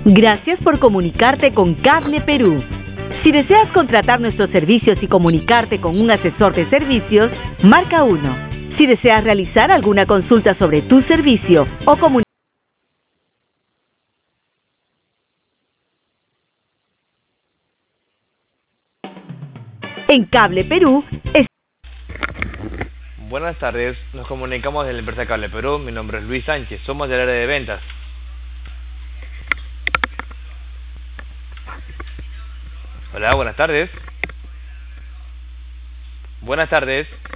Gracias por comunicarte con Cable Perú. Si deseas contratar nuestros servicios y comunicarte con un asesor de servicios, marca 1. Si deseas realizar alguna consulta sobre tu servicio o comunicar en Cable Perú, Buenas tardes, nos comunicamos de la empresa Cable Perú. Mi nombre es Luis Sánchez, somos del área de ventas. Hola, buenas tardes. Buenas tardes.